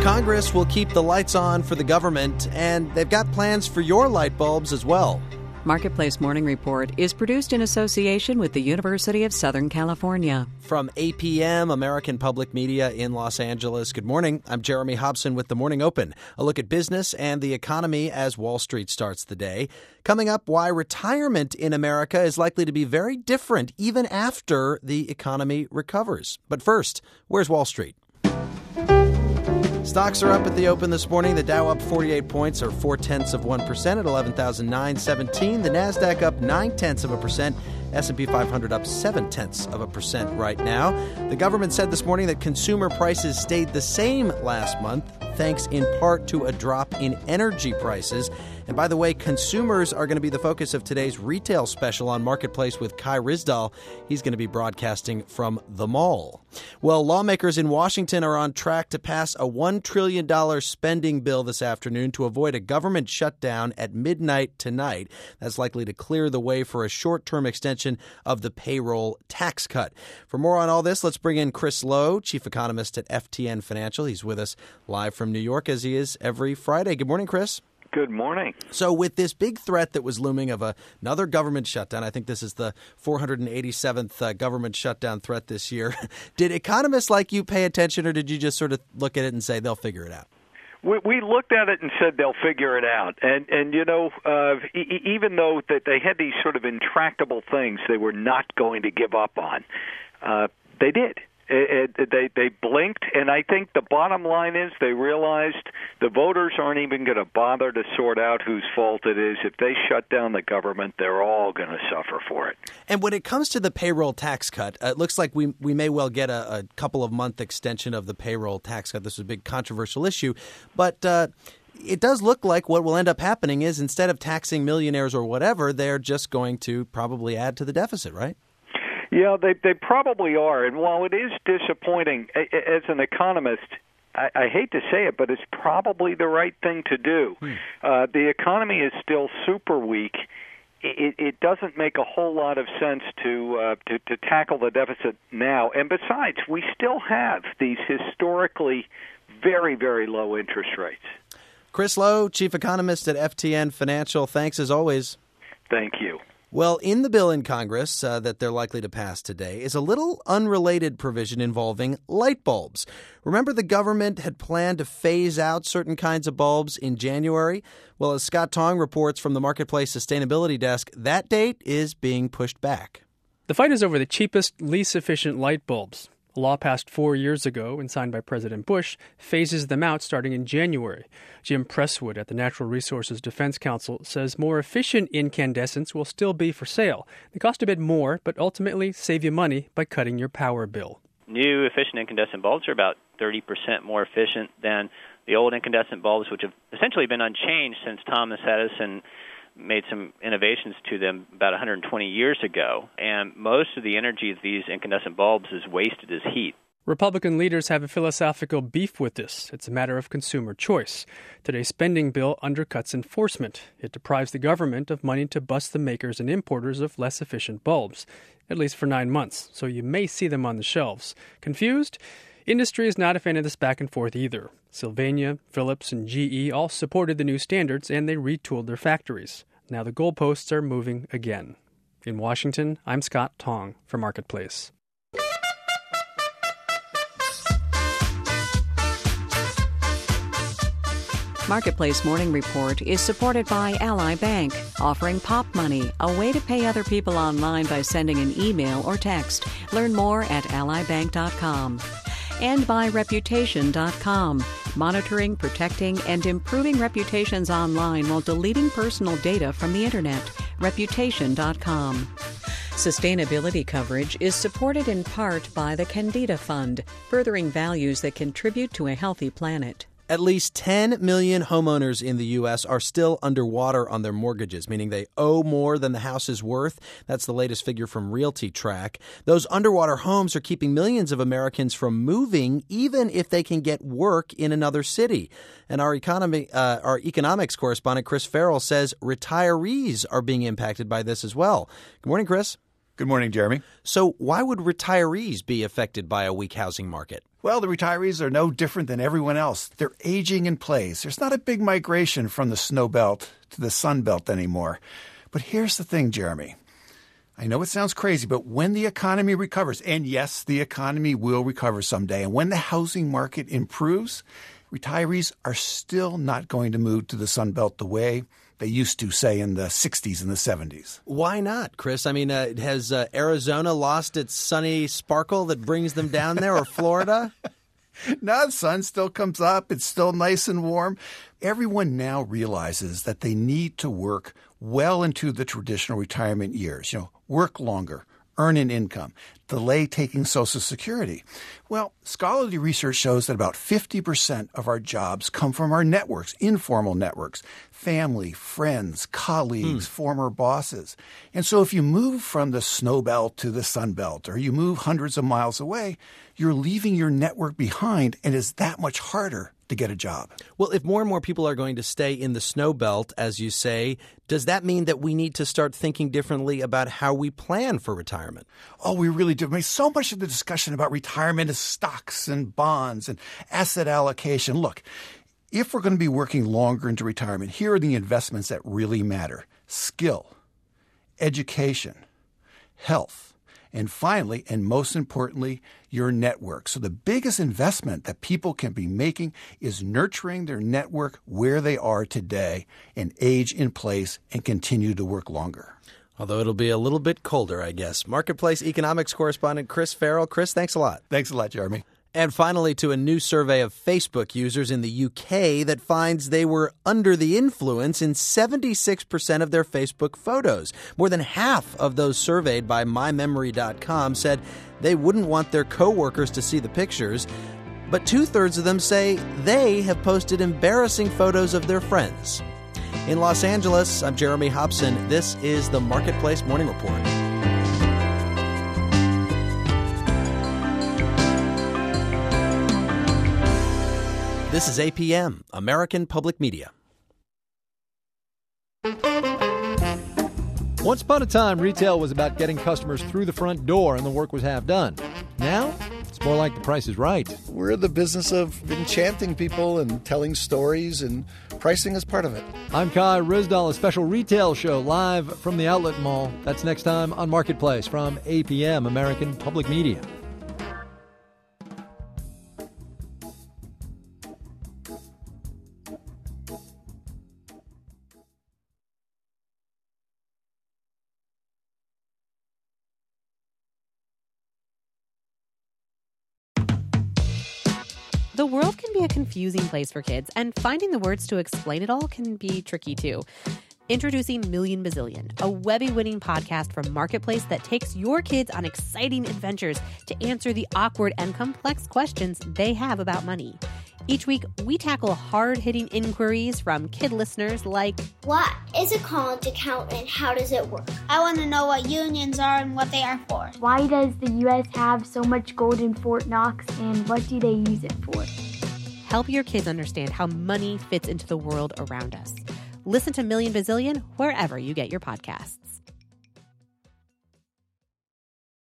Congress will keep the lights on for the government, and they've got plans for your light bulbs as well. Marketplace Morning Report is produced in association with the University of Southern California. From APM, American Public Media in Los Angeles. Good morning. I'm Jeremy Hobson with The Morning Open. A look at business and the economy as Wall Street starts the day. Coming up, why retirement in America is likely to be very different even after the economy recovers. But first, where's Wall Street? Stocks are up at the open this morning. The Dow up 48 points, or 0.4% at 11,917. The Nasdaq up 0.9%. S&P 500 up 0.7% right now. The government said this morning that consumer prices stayed the same last month, thanks in part to a drop in energy prices. And by the way, consumers are going to be the focus of today's retail special on Marketplace with Kai Ryssdal. He's going to be broadcasting from the mall. Well, lawmakers in Washington are on track to pass a $1 trillion spending bill this afternoon to avoid a government shutdown at midnight tonight. That's likely to clear the way for a short-term extension of the payroll tax cut. For more on all this, let's bring in Chris Lowe, chief economist at FTN Financial. He's with us live from New York, as he is every Friday. Good morning, Chris. Good morning. So with this big threat that was looming of another government shutdown, I think this is the 487th government shutdown threat this year, did economists like you pay attention, or did you just sort of look at it and say they'll figure it out? We looked at it and said they'll figure it out. And you know, even though that they had these sort of intractable things they were not going to give up on, they did. They blinked, and I think the bottom line is they realized the voters aren't even going to bother to sort out whose fault it is. If they shut down the government, they're all going to suffer for it. And when it comes to the payroll tax cut, it looks like we may well get a couple of month extension of the payroll tax cut. This is a big controversial issue, but it does look like what will end up happening is instead of taxing millionaires or whatever, they're just going to probably add to the deficit, right? Yeah, they probably are. And while it is disappointing, as an economist, I hate to say it, but it's probably the right thing to do. The economy is still super weak. It doesn't make a whole lot of sense to tackle the deficit now. And besides, we still have these historically very, very low interest rates. Chris Lowe, chief economist at FTN Financial. Thanks as always. Thank you. Well, in the bill in Congress that they're likely to pass today is a little unrelated provision involving light bulbs. Remember, the government had planned to phase out certain kinds of bulbs in January? Well, as Scott Tong reports from the Marketplace Sustainability Desk, that date is being pushed back. The fight is over the cheapest, least efficient light bulbs. A law passed 4 years ago and signed by President Bush phases them out starting in January. Jim Presswood at the Natural Resources Defense Council says more efficient incandescents will still be for sale. They cost a bit more, but ultimately save you money by cutting your power bill. New efficient incandescent bulbs are about 30% more efficient than the old incandescent bulbs, which have essentially been unchanged since Thomas Edison made some innovations to them about 120 years ago, and most of the energy of these incandescent bulbs is wasted as heat. Republican leaders have a philosophical beef with this. It's a matter of consumer choice. Today's spending bill undercuts enforcement. It deprives the government of money to bust the makers and importers of less efficient bulbs, at least for 9 months, so you may see them on the shelves. Confused? Industry is not a fan of this back and forth either. Sylvania, Philips, and GE all supported the new standards, and they retooled their factories. Now the goalposts are moving again. In Washington, I'm Scott Tong for Marketplace. Marketplace Morning Report is supported by Ally Bank, offering Pop Money, a way to pay other people online by sending an email or text. Learn more at allybank.com. And by Reputation.com, monitoring, protecting, and improving reputations online while deleting personal data from the Internet. Reputation.com. Sustainability coverage is supported in part by the Candida Fund, furthering values that contribute to a healthy planet. At least 10 million homeowners in the U.S. are still underwater on their mortgages, meaning they owe more than the house is worth. That's the latest figure from Realty Track. Those underwater homes are keeping millions of Americans from moving, even if they can get work in another city. And our economics correspondent, Chris Farrell, says retirees are being impacted by this as well. Good morning, Chris. Good morning, Jeremy. So why would retirees be affected by a weak housing market? Well, the retirees are no different than everyone else. They're aging in place. There's not a big migration from the snow belt to the sun belt anymore. But here's the thing, Jeremy. I know it sounds crazy, but when the economy recovers, and yes, the economy will recover someday, and when the housing market improves, retirees are still not going to move to the sun belt the way they used to, say, in the 60s and the 70s. Why not, Chris? I mean, has Arizona lost its sunny sparkle that brings them down there, or Florida? No, the sun still comes up. It's still nice and warm. Everyone now realizes that they need to work well into the traditional retirement years. Work longer, earn an income, delay taking Social Security. Well, scholarly research shows that about 50% of our jobs come from our networks, informal networks, family, friends, colleagues, former bosses. And so if you move from the snow belt to the sun belt, or you move hundreds of miles away, you're leaving your network behind, and it's that much harder to get a job. Well, if more and more people are going to stay in the snow belt, as you say, does that mean that we need to start thinking differently about how we plan for retirement? Oh, we really do. I mean, so much of the discussion about retirement is stocks and bonds and asset allocation. Look, if we're going to be working longer into retirement, here are the investments that really matter: skill, education, health, and finally, and most importantly, your network. So the biggest investment that people can be making is nurturing their network where they are today and age in place and continue to work longer. Although it'll be a little bit colder, I guess. Marketplace economics correspondent Chris Farrell. Chris, thanks a lot. Thanks a lot, Jeremy. And finally, to a new survey of Facebook users in the UK that finds they were under the influence in 76% of their Facebook photos. More than half of those surveyed by MyMemory.com said they wouldn't want their coworkers to see the pictures, but 2/3 of them say they have posted embarrassing photos of their friends. In Los Angeles, I'm Jeremy Hobson. This is the Marketplace Morning Report. This is APM, American Public Media. Once upon a time, retail was about getting customers through the front door and the work was half done. Now, it's more like The Price is Right. We're in the business of enchanting people and telling stories, and pricing is part of it. I'm Kai Rizdal, a special retail show live from the Outlet Mall. That's next time on Marketplace from APM, American Public Media. The world can be a confusing place for kids, and finding the words to explain it all can be tricky too. Introducing Million Bazillion, a Webby-winning podcast from Marketplace that takes your kids on exciting adventures to answer the awkward and complex questions they have about money. Each week, we tackle hard-hitting inquiries from kid listeners like, what is a college account and how does it work? I want to know what unions are and what they are for. Why does the U.S. have so much gold in Fort Knox, and what do they use it for? Help your kids understand how money fits into the world around us. Listen to Million Bazillion wherever you get your podcasts.